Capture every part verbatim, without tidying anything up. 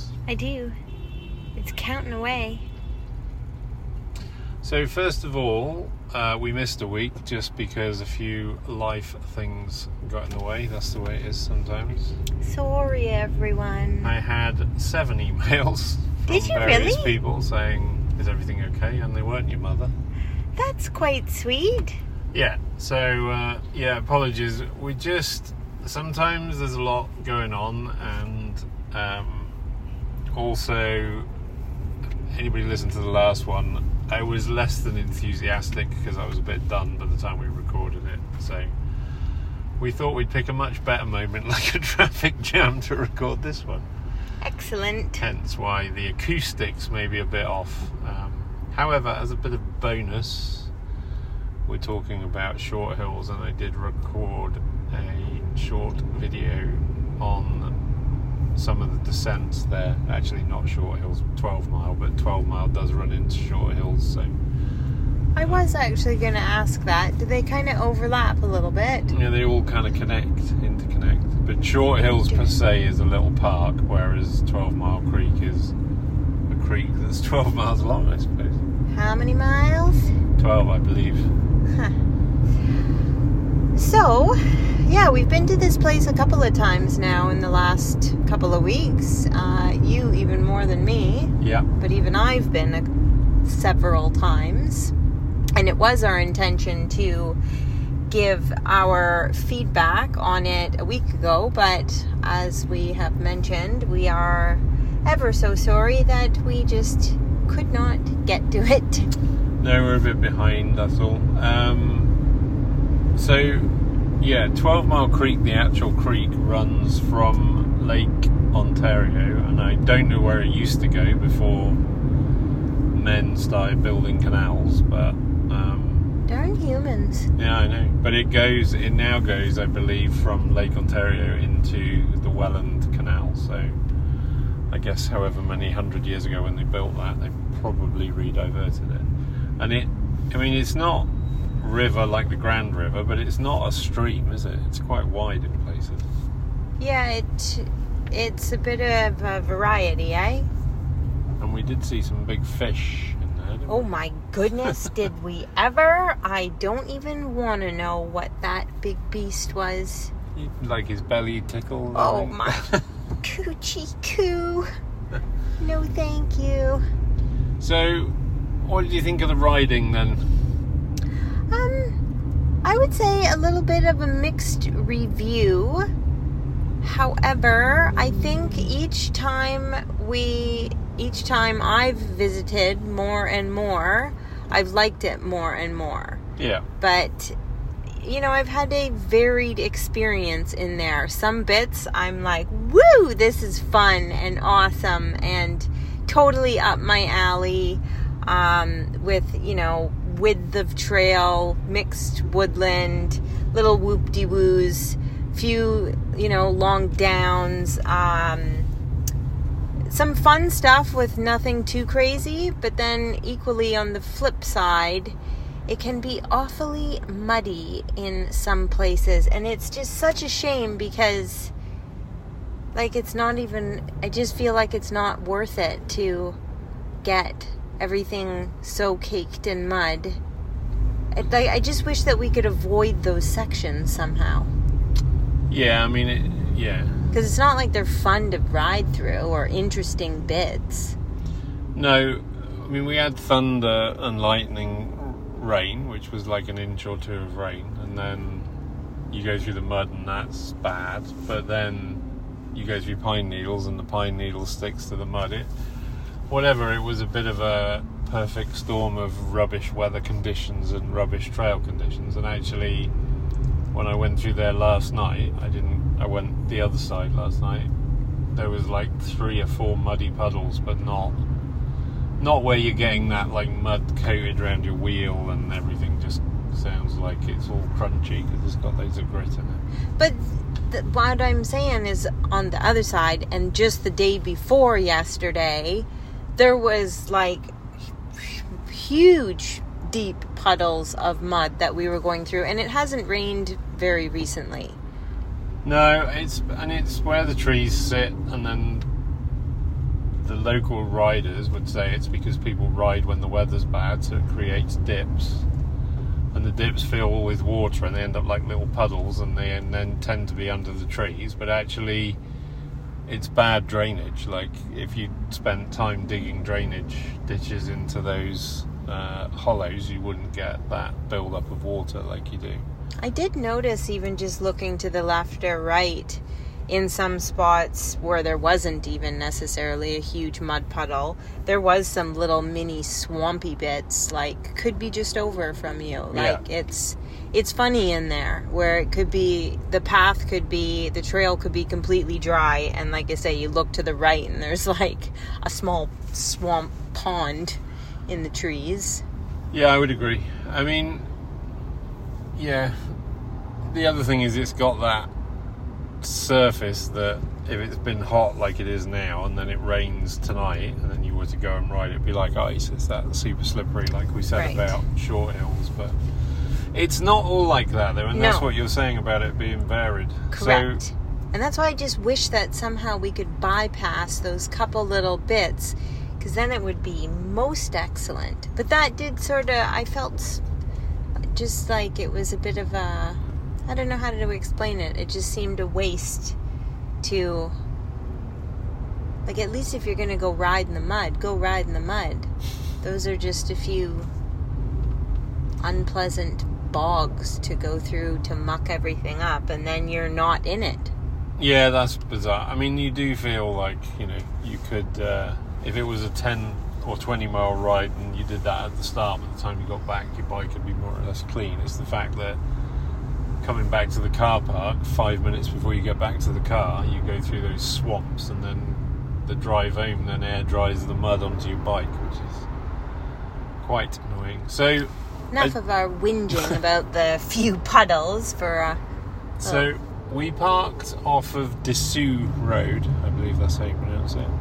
I do. It's counting away. So first of all, uh, we missed a week just because a few life things got in the way. That's the way it is sometimes. Sorry, everyone. I had seven emails from Did you various really? people saying, is everything okay? And they weren't your mother. That's quite sweet. Yeah, so, uh, yeah, apologies. We just, sometimes there's a lot going on, and um, also, anybody listened to the last one, I was less than enthusiastic because I was a bit done by the time we recorded it. So we thought we'd pick a much better moment, like a traffic jam, to record this one. Excellent. Hence why the acoustics may be a bit off. Um, however, as a bit of bonus, we're talking about Short Hills, and I did record a short video on some of the descents there. Actually, not Short Hills, twelve mile, but twelve mile does run into Short Hills, so... I was actually going to ask that. Do they kind of overlap a little bit? Yeah, they all kind of connect, interconnect. But Short Hills per se is a little park, whereas twelve mile Creek is a creek that's twelve miles long, I suppose. How many miles? twelve, I believe. Huh. So, yeah, we've been to this place a couple of times now in the last couple of weeks. Uh, you even more than me. Yeah. But even I've been a, several times. And it was our intention to give our feedback on it a week ago. But as we have mentioned, we are ever so sorry that we just could not get to it. No, we're a bit behind, that's all. Um, so, yeah, twelve mile Creek, the actual creek, runs from Lake Ontario, and I don't know where it used to go before men started building canals, but... Um, Darn humans. Yeah, I know. But it goes, it now goes, I believe, from Lake Ontario into the Welland Canal, so I guess however many hundred years ago when they built that, they probably rediverted it. And it, I mean, it's not river like the Grand River, but it's not a stream, is it? It's quite wide in places. Yeah, it it's a bit of a variety, eh? And we did see some big fish in there, didn't Oh we? my goodness, did we ever? I don't even want to know what that big beast was. Like his belly tickled. I Oh think. my coochie coo. No thank you. So, what did you think of the riding then? Um, I would say a little bit of a mixed review. However, I think each time we, each time I've visited more and more, I've liked it more and more. Yeah. But, you know, I've had a varied experience in there. Some bits I'm like, woo, this is fun and awesome and totally up my alley, um, with, you know, width of trail, mixed woodland, little whoop-de-woos, few, you know, long downs, um, some fun stuff with nothing too crazy, but then equally on the flip side, it can be awfully muddy in some places, and it's just such a shame because, like, it's not even, I just feel like it's not worth it to get everything so caked in mud. I, like, I just wish that we could avoid those sections somehow. Yeah, I mean, it, yeah. Because it's not like they're fun to ride through or interesting bits. No, I mean, we had thunder and lightning rain, which was like an inch or two of rain, and then you go through the mud and that's bad, but then you go through pine needles and the pine needle sticks to the mud. It, whatever, it was a bit of a perfect storm of rubbish weather conditions and rubbish trail conditions, and actually when I went through there last night, I didn't, I went the other side last night, there was like three or four muddy puddles, but not not where you're getting that like mud coated around your wheel and everything just sounds like it's all crunchy because it's got loads of grit in it. But th- what I'm saying is on the other side, and just the day before yesterday, there was like huge deep puddles of mud that we were going through, and it hasn't rained very recently. No, it's and it's where the trees sit, and then the local riders would say it's because people ride when the weather's bad, so it creates dips, and the dips fill with water and they end up like little puddles, and they and then tend to be under the trees. But actually it's bad drainage. Like if you spent time digging drainage ditches into those uh, hollows, you wouldn't get that build up of water like you do. I did notice, even just looking to the left or right, in some spots where there wasn't even necessarily a huge mud puddle, there was some little mini swampy bits, like could be just over from you. Like Yeah. it's it's funny in there where it could be, the path could be, the trail could be completely dry, and like I say, you look to the right and there's like a small swamp pond in the trees. Yeah, I would agree. I mean, yeah, the other thing is it's got that surface that if it's been hot like it is now and then it rains tonight and then you were to go and ride, it'd be like ice. It's that super slippery, like we said Right. about short hills. But it's not all like that though, and that's No. what you're saying about it being varied. Correct. So And that's why I just wish that somehow we could bypass those couple little bits, because then it would be most excellent. But that did sort of, I felt just like it was a bit of a, I don't know how to explain it. It just seemed a waste to, like, at least if you're going to go ride in the mud, go ride in the mud. Those are just a few unpleasant bogs to go through to muck everything up, and then you're not in it. yeah, that's bizarre. I mean, you do feel like, you know, you could, uh, if it was a ten or twenty mile ride and you did that at the start, by the time you got back, your bike would be more or less clean. It's the fact that coming back to the car park, five minutes before you get back to the car, you go through those swamps, and then the drive home then air dries the mud onto your bike, which is quite annoying. So, Enough I- of our whinging about the few puddles for uh, So we parked off of Dessous Road, I believe that's how you pronounce it,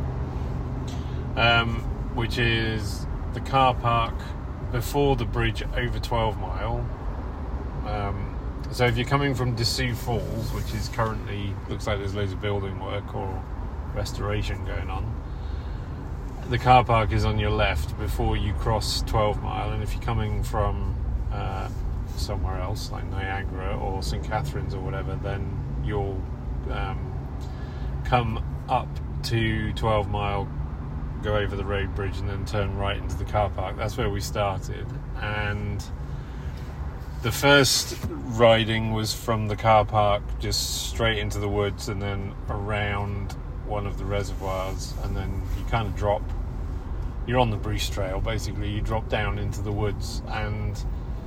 um, which is the car park before the bridge over twelve mile. Um, so if you're coming from Dessous Falls, which is currently, looks like there's loads of building work or restoration going on, the car park is on your left before you cross twelve mile, and if you're coming from uh, somewhere else like Niagara or Saint Catharines or whatever, then you'll um, come up to twelve mile, go over the road bridge, and then turn right into the car park. That's where we started, and the first riding was from the car park just straight into the woods and then around one of the reservoirs, and then you kind of drop, you're on the Bruce Trail basically, you drop down into the woods, and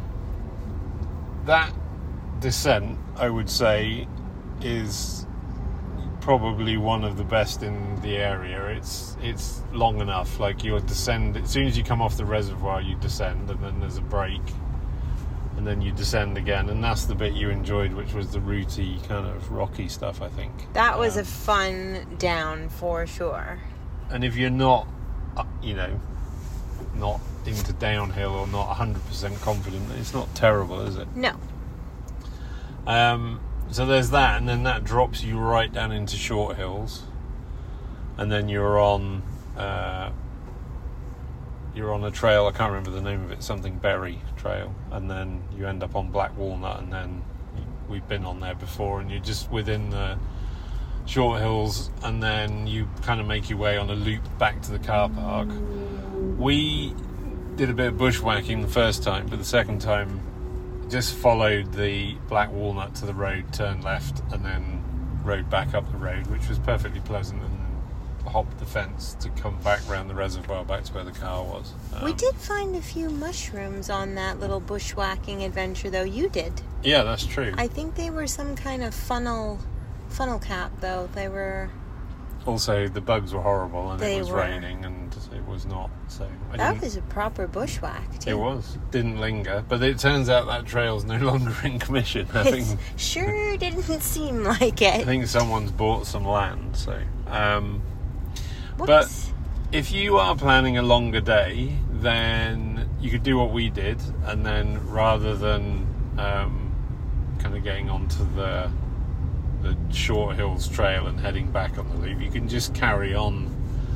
that descent, I would say, is probably one of the best in the area. It's it's long enough, like you'll descend, as soon as you come off the reservoir you descend, and then there's a break, and then you descend again, and that's the bit you enjoyed, which was the rooty kind of rocky stuff, I think. that was Um, a fun down for sure. And if you're not, uh, you know, not into downhill or not one hundred percent confident, it's not terrible, is it? No. Um, so there's that, and then that drops you right down into short hills, and then you're on uh, you're on a trail, I can't remember the name of it, something Berry Trail, and then you end up on Black Walnut, and then we've been on there before, and you're just within the short hills, and then you kind of make your way on a loop back to the car park. We did a bit of bushwhacking the first time, but the second time just followed the Black Walnut to the road, turned left, and then rode back up the road, which was perfectly pleasant, and hopped the fence to come back round the reservoir back to where the car was. Um, We did find a few mushrooms on that little bushwhacking adventure, though. You did. Yeah, that's true. I think they were some kind of funnel funnel cap, though. They were... Also, the bugs were horrible, and They it was were. raining, and it was not. So I That didn't- was a proper bushwhack, too. It was. Didn't linger, but it turns out that trail's no longer in commission. I think It sure didn't seem like I it. think someone's bought some land. So, um, Whoops. but if you are planning a longer day, then you could do what we did, and then rather than um, kind of getting onto the the Short Hills Trail and heading back on the loop, you can just carry on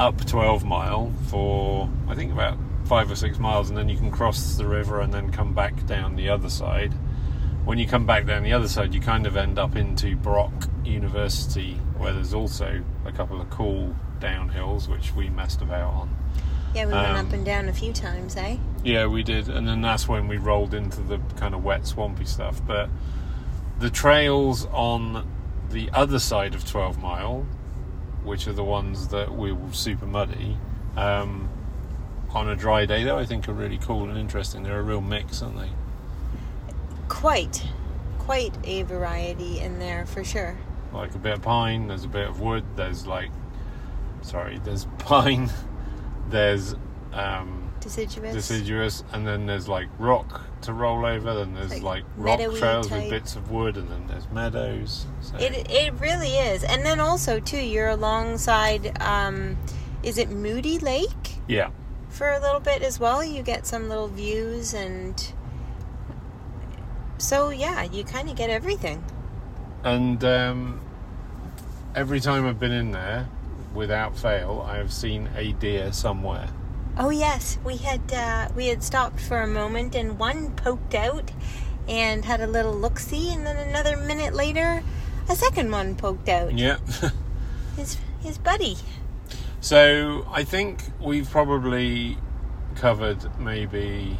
up twelve mile for, I think, about five or six miles, and then you can cross the river and then come back down the other side. When you come back down the other side, you kind of end up into Brock University, where there's also a couple of cool downhills, which we messed about on. Yeah, we went Um, up and down a few times, eh? Yeah, we did, and then that's when we rolled into the kind of wet, swampy stuff. But the trails on the other side of twelve mile, which are the ones that we were super muddy, um, on a dry day, though, I think are really cool and interesting. They're a real mix, aren't they? Quite. Quite a variety in there, for sure. Like a bit of pine, there's a bit of wood, there's like, sorry, there's pine, there's um, Deciduous. deciduous, and then there's like rock to roll over, then there's Like like, rock meadowy trails type. with bits of wood, and then there's meadows. So. It it really is. And then also, too, you're alongside, um, is it Moody Lake? Yeah. For a little bit as well. You get some little views, and so, yeah, you kind of get everything. And um, every time I've been in there, without fail, I have seen a deer somewhere. Oh, yes. We had uh, we had stopped for a moment, and one poked out and had a little look-see, and then another minute later, a second one poked out. Yeah. His, his buddy. So I think we've probably covered maybe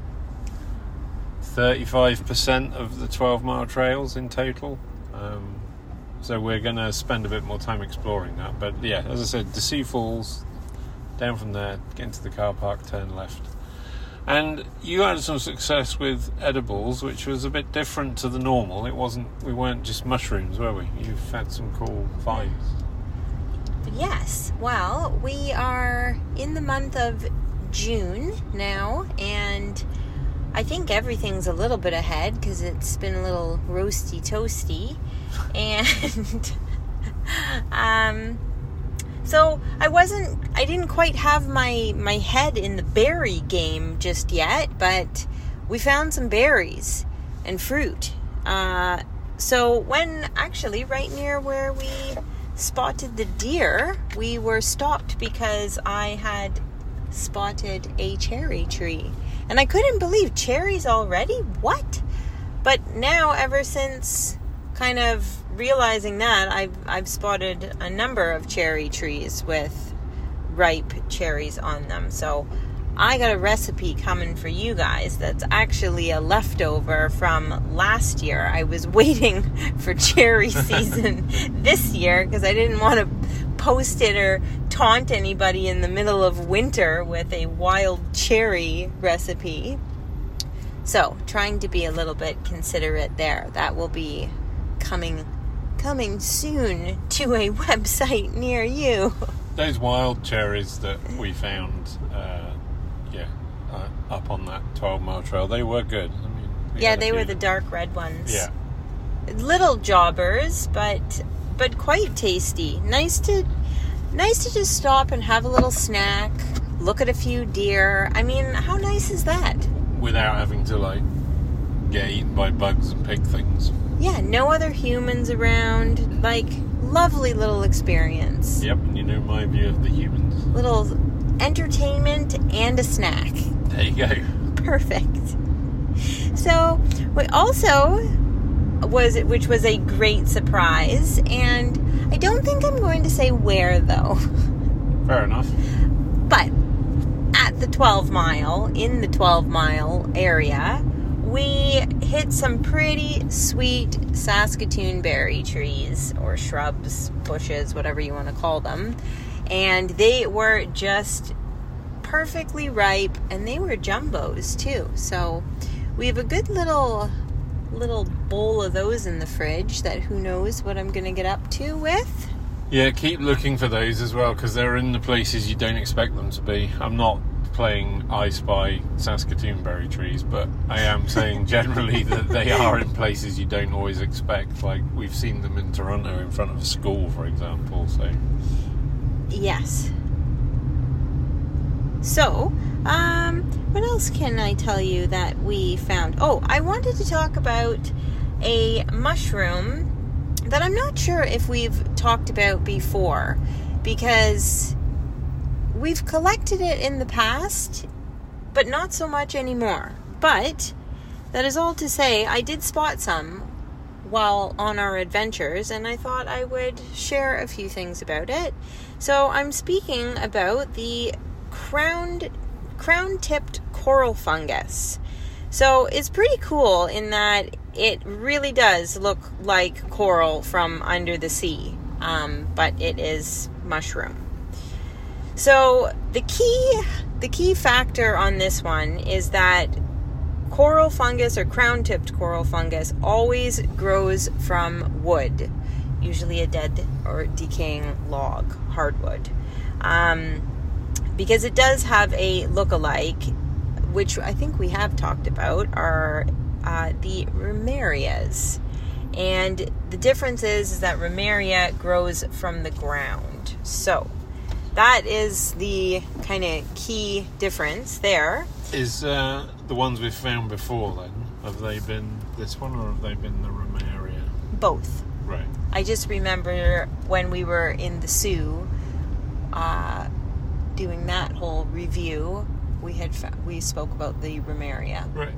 thirty-five percent of the twelve mile trails in total. Um, so we're going to spend a bit more time exploring that. But yeah, as I said, the Sioux Falls, down from there, get into the car park, turn left. And you had some success with edibles, which was a bit different to the normal. It wasn't, we weren't just mushrooms, were we? You've had some cool finds. Yes. Well, we are in the month of June now, and I think everything's a little bit ahead because it's been a little roasty toasty. And um, so I wasn't, I didn't quite have my, my head in the berry game just yet, but we found some berries and fruit. Uh, so when actually right near where we spotted the deer, we were stopped because I had spotted a cherry tree. And I couldn't believe cherries already? What? But now, ever since kind of realizing that, I've, I've spotted a number of cherry trees with ripe cherries on them. So I got a recipe coming for you guys that's actually a leftover from last year. I was waiting for cherry season this year because I didn't want to post it or taunt anybody in the middle of winter with a wild cherry recipe. So, trying to be a little bit considerate there. That will be coming coming soon to a website near you. Those wild cherries that we found, uh, yeah, uh, up on that twelve mile trail, they were good. I mean, we Yeah, had a they few. were the dark red ones. Yeah. Little jobbers, but but quite tasty. Nice to nice to just stop and have a little snack, look at a few deer. I mean, how nice is that? Without having to, like, get eaten by bugs and pig things. Yeah, no other humans around. Like, lovely little experience. Yep, and you know my view of the humans. Little entertainment and a snack. There you go. Perfect. So, we also was it, which was a great surprise, and I don't think I'm going to say where though. Fair enough. But at the twelve mile, in the twelve mile area, we hit some pretty sweet Saskatoon berry trees or shrubs, bushes, whatever you want to call them. And they were just perfectly ripe, and they were jumbos too. So we have a good little little bowl of those in the fridge that who knows what I'm going to get up to with. Yeah, keep looking for those as well, because they're in the places you don't expect them to be. I'm not playing I Spy Saskatoon berry trees, but I am saying generally that they are in places you don't always expect. Like, we've seen them in Toronto in front of a school, for example, so... Yes. So, um, what else can I tell you that we found? Oh, I wanted to talk about a mushroom that I'm not sure if we've talked about before, because we've collected it in the past, but not so much anymore. But that is all to say, I did spot some while on our adventures, and I thought I would share a few things about it. So I'm speaking about the crowned, crown-tipped coral fungus. So it's pretty cool in that it really does look like coral from under the sea, um, but it is mushroom. So the key, the key factor on this one is that coral fungus or crown-tipped coral fungus always grows from wood, usually a dead or decaying log, hardwood, um, because it does have a look-alike, which I think we have talked about, are uh, the Ramarias. And the difference is, is that Ramaria grows from the ground. So that is the kind of key difference there. Is uh, the ones we've found before then, have they been this one or have they been the Ramaria? Both. Right. I just remember when we were in the zoo uh, doing that whole review, we had fa- we spoke about the Ramaria. Right.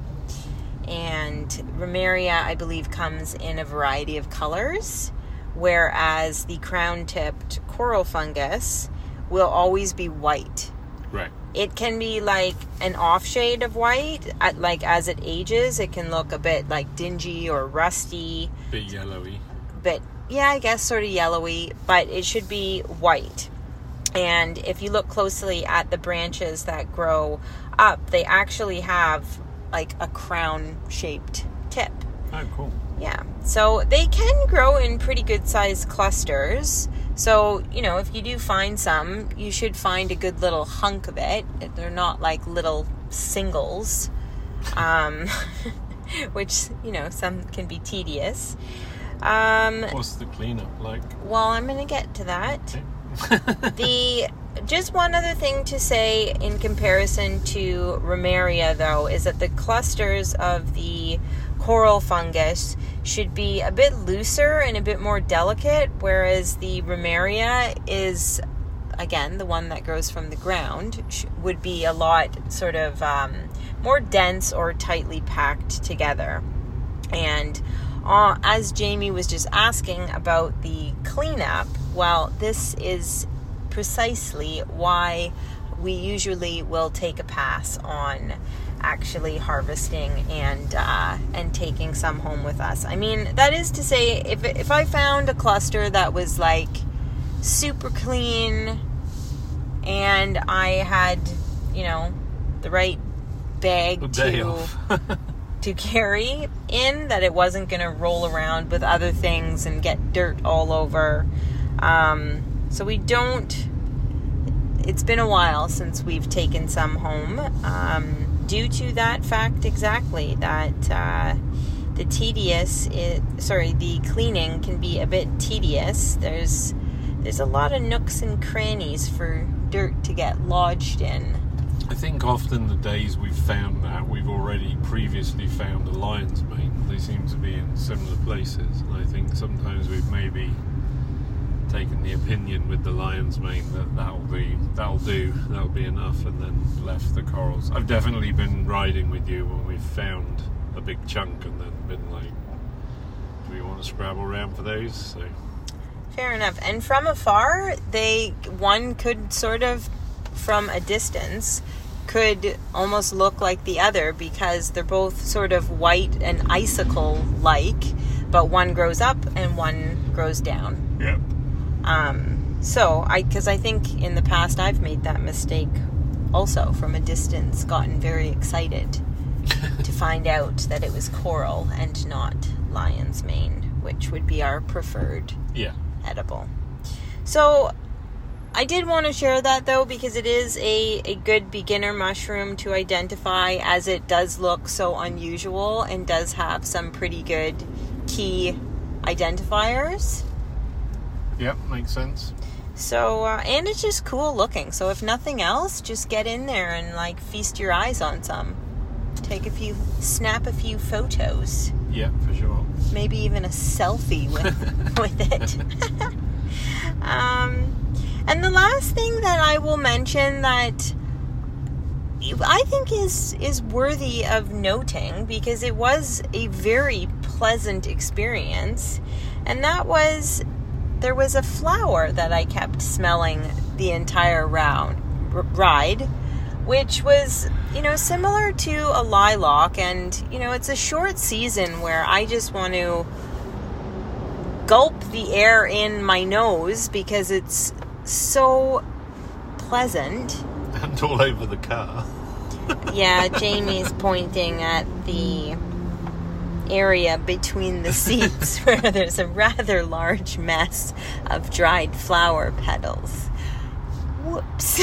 And Ramaria, I believe, comes in a variety of colors, whereas the crown-tipped coral fungus will always be white. Right. It can be like an off shade of white. At, like as it ages, it can look a bit like dingy or rusty. Bit yellowy. But yeah, I guess sort of yellowy, but it should be white. And if you look closely at the branches that grow up, they actually have like a crown-shaped tip. Oh, cool. Yeah. So they can grow in pretty good-sized clusters. So, you know, if you do find some, you should find a good little hunk of it. They're not like little singles, um, which, you know, some can be tedious. Um, What's the cleanup like? Well, I'm going to get to that. Okay. The just one other thing to say in comparison to Ramaria, though, is that the clusters of the coral fungus should be a bit looser and a bit more delicate, whereas the Ramaria is, again, the one that grows from the ground, would be a lot sort of um, more dense or tightly packed together. And uh, as Jamie was just asking about the cleanup, well, this is precisely why we usually will take a pass on actually harvesting and uh, and taking some home with us. I mean, that is to say, if if I found a cluster that was like super clean and I had, you know, the right bag to to carry in, that it wasn't going to roll around with other things and get dirt all over. Um, so we don't, it's been a while since we've taken some home, um, due to that fact exactly, that uh, the tedious, is, sorry, the cleaning can be a bit tedious. There's, there's a lot of nooks and crannies for dirt to get lodged in. I think often the days we've found that, we've already previously found a lion's mane. They seem to be in similar places, and I think sometimes we've maybe taken the opinion with the lion's mane that that'll be, that'll do, that'll be enough, and then left the corals. I've definitely been riding with you when we've found a big chunk and then been like, do we want to scrabble around for those? So fair enough. And from afar, they one could sort of, from a distance, could almost look like the other, because they're both sort of white and icicle-like, but one grows up and one grows down. Yep. Um, so, I, because I think in the past I've made that mistake also, from a distance, gotten very excited to find out that it was coral and not lion's mane, which would be our preferred yeah. edible. So, I did want to share that, though, because it is a, a good beginner mushroom to identify, as it does look so unusual and does have some pretty good key identifiers. Yep, makes sense. So, uh, and it's just cool looking. So if nothing else, just get in there and, like, feast your eyes on some. Take a few, snap a few photos. Yeah, for sure. Maybe even a selfie with, with it. um... And the last thing that I will mention that I think is is worthy of noting, because it was a very pleasant experience, and that was there was a flower that I kept smelling the entire round r- ride, which was, you know, similar to a lilac. And, you know, it's a short season where I just want to gulp the air in my nose because it's so pleasant. And all over the car. Yeah, Jamie's pointing at the area between the seats where there's a rather large mess of dried flower petals. Whoops.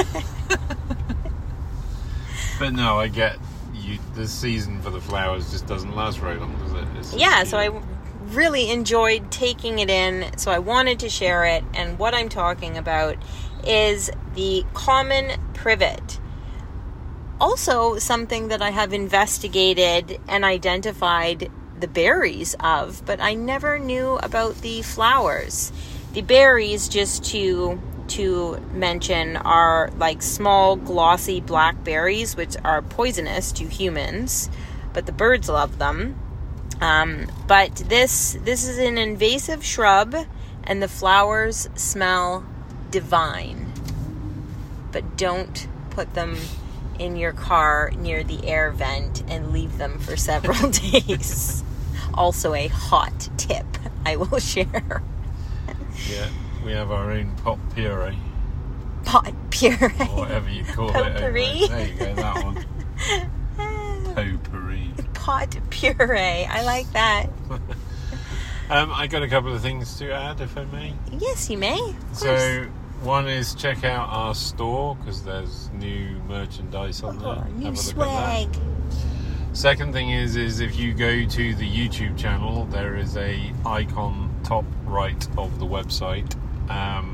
But no, I get you. The season for the flowers just doesn't last very long, does it? It's Yeah, so I really enjoyed taking it in, so I wanted to share it. And what I'm talking about is the common privet. Also, something that I have investigated and identified the berries of, but I never knew about the flowers. The berries, just to to mention, are like small, glossy black berries, which are poisonous to humans, but the birds love them. Um, but this this is an invasive shrub, and the flowers smell divine. But don't put them in your car near the air vent and leave them for several days. Also a hot tip I will share. Yeah, we have our own pot puree. Pot puree. Or whatever you call Potpourri. it. There you go, that one. Potpourri. Pot puree. I like that. um, I got a couple of things to add, if I may. Yes, you may. Of course. So, one is check out our store, because there's new merchandise on Oh, there. new Have a look swag. at that. Second thing is, is if you go to the YouTube channel, there is a icon top right of the website. Um,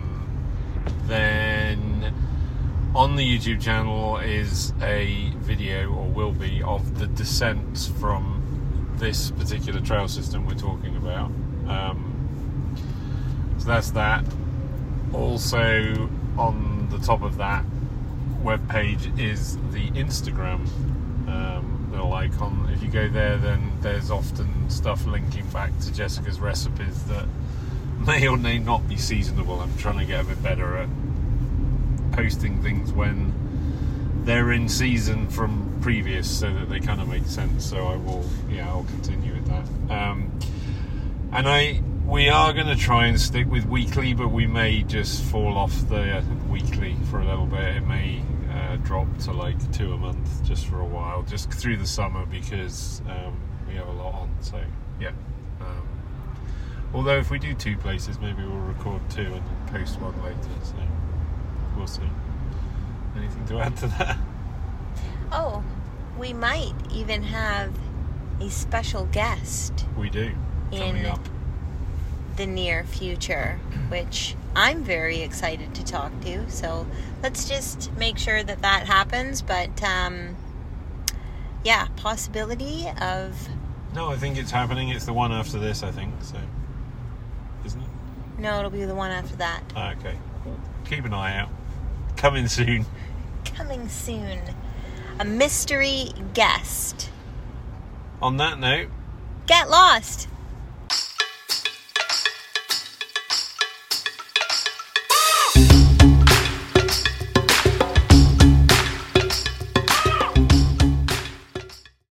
then on the YouTube channel is a video, or will be, of the descents from this particular trail system we're talking about. Um, so that's that. Also, on the top of that webpage is the Instagram um, little icon. If you go there, then there's often stuff linking back to Jessica's recipes that may or may not be seasonable. I'm trying to get a bit better at posting things when they're in season from previous, so that they kind of make sense. So I will, yeah, I'll continue with that. Um, and I, we are going to try and stick with weekly, but we may just fall off the uh, weekly for a little bit. It may uh, drop to like two a month just for a while, just through the summer, because um, we have a lot on. So yeah. Um, although if we do two places, maybe we'll record two and then post one later. So we'll see. Anything to add to that? Oh, we might even have a special guest We do. Coming in up. the near future, which I'm very excited to talk to. So let's just make sure that that happens. But um, yeah, possibility of... No, I think it's happening. It's the one after this, I think. So, isn't it? No, it'll be the one after that. Ah, okay. Keep an eye out. Coming soon. Coming soon. A mystery guest. On that note, Get lost!